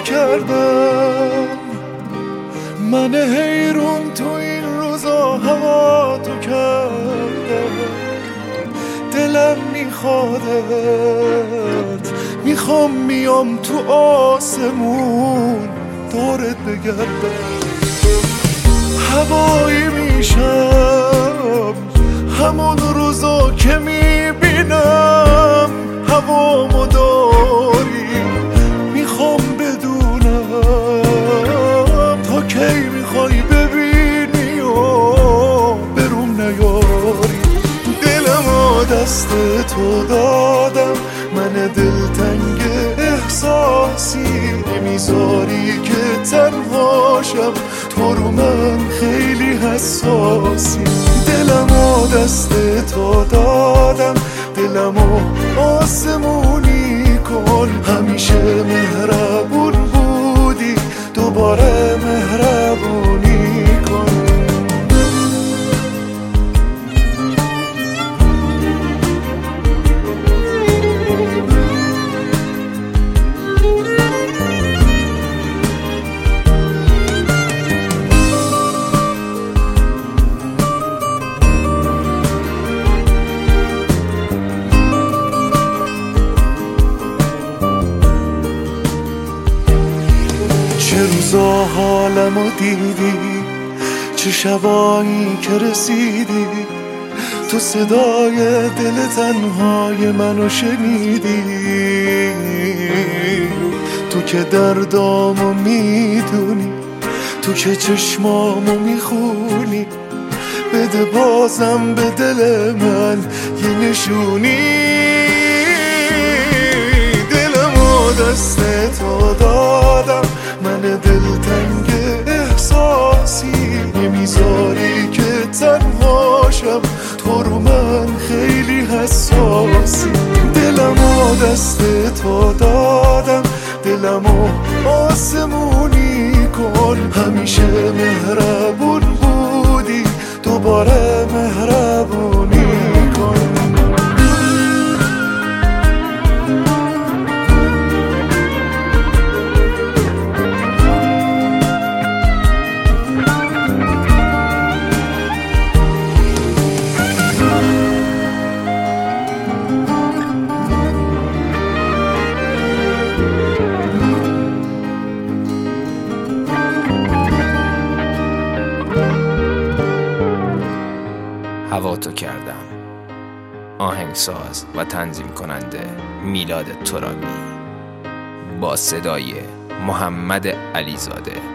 کردم، من حیرون تو این روزا هوا تو کردم. دلم میخوادت، میخوام میام تو آسمون دورت بگردم. هوایی میشم همون روزا که میبینم هوامو داری. میخوام بدونم تا کی میخوای ببینی و بروم نیاری. دلمو دست تو دادم، من دلتنگ احساسی نمیذاری که تنهاشم، تو رو من خیلی حساسی. دلمو دست تو دادم، دلمو آسمونی کن. همیشه مهربون بودی، دوباره مهربونی کن. چه روزا حالمو دیدی، چه شبایی که رسیدی، تو صدای دل تنهای منو شنیدی. تو که دردامو میدونی، تو که چشمامو میخونی، بده بازم به دل من یه نشونی. دلمو دست تو دادم، من دلتنگ احساسی نمیذاری که تنهاشم، تو رو من خیلی حساسی. دلمو دست تو دادم، دلمو آسمونی کن. همیشه مهربون بودی، دوباره مهربونی کن. هوا تو کردم. آهنگساز و تنظیم کننده میلاد ترابی با صدای محمد علیزاده.